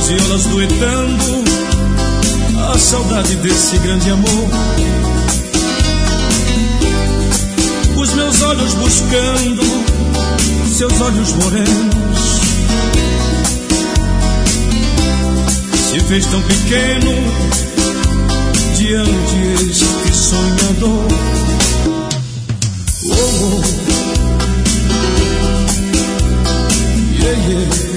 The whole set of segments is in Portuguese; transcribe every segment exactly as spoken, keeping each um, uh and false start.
violas duetando a saudade desse grande amor. Os meus olhos buscando seus olhos morenos, se fez tão pequeno diante este sonhador. Oh, oh. Yeah, yeah.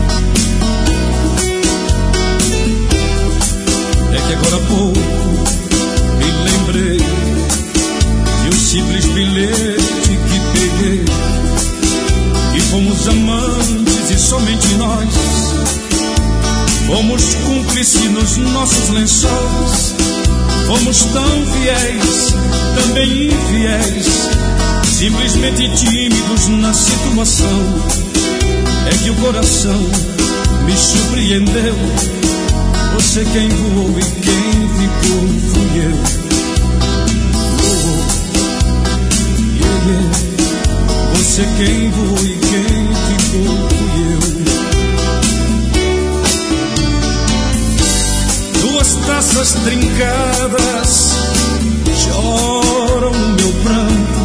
É que agora há pouco me lembrei de um simples bilhete que peguei, e fomos amantes e somente nós fomos cúmplices nos nossos lençóis. Fomos tão fiéis, também infiéis, simplesmente tímidos na situação. É que o coração me surpreendeu. Você quem voou e quem ficou fui eu. Oh, oh. Yeah, yeah. Você quem voou e quem ficou fui eu. Duas taças trincadas choram no meu pranto,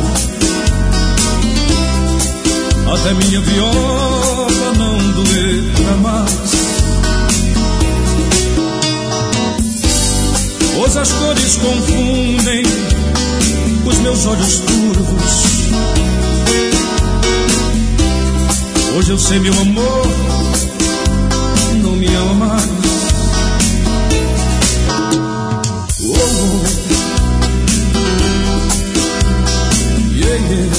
até minha viola não doerá mais. Pois as cores confundem os meus olhos turvos. Hoje eu sei, meu amor não me ama mais. Oh, oh. Yeah, yeah.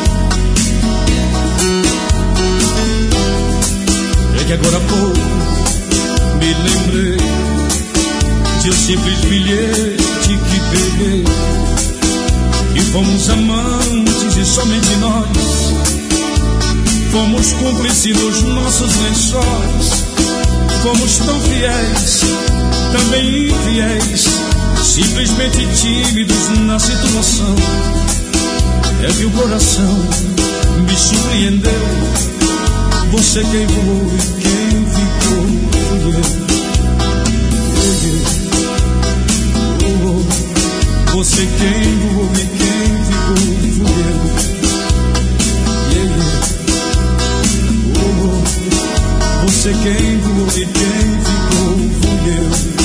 É que agora há pouco me lembrei de um simples bilhete que peguei, e fomos amantes e somente nós fomos cúmplices nos nossos lençóis. Fomos tão fiéis, também infiéis, simplesmente tímidos na situação. É que o coração me surpreendeu. Você quem voou e quem ficou fui eu. Você quem voou e quem ficou fui eu. Yeah, yeah. Oh, oh. Você quem voou e quem ficou fui eu.